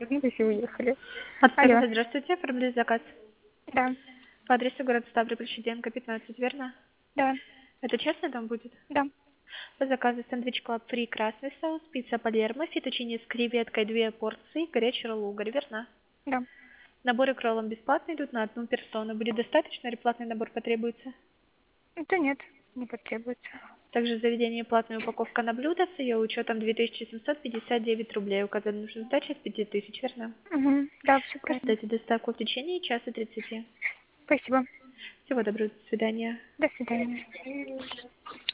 вернулись и уехали. От Алло. торговли, здравствуйте, оформили заказ. Да, По адресу город Ставрополь, Щеденко, 15, верно? да, Это честно там будет? да, По заказу сэндвич клаб фри красный соус, пицца палермо, фетучини с креветкой 2 порции, горячий ролл угорь, верно? да. Наборы к роллам бесплатно идут на одну персону. Будет достаточно или платный набор потребуется? Да нет, не потребуется. Также в заведении платная упаковка на блюдо с ее учетом 2759 рублей. Указана нужная сдача с 5000, верно? Угу. Да, все правильно. Ожидайте доставку в течение часа 30. Спасибо. Всего доброго, до свидания. До свидания.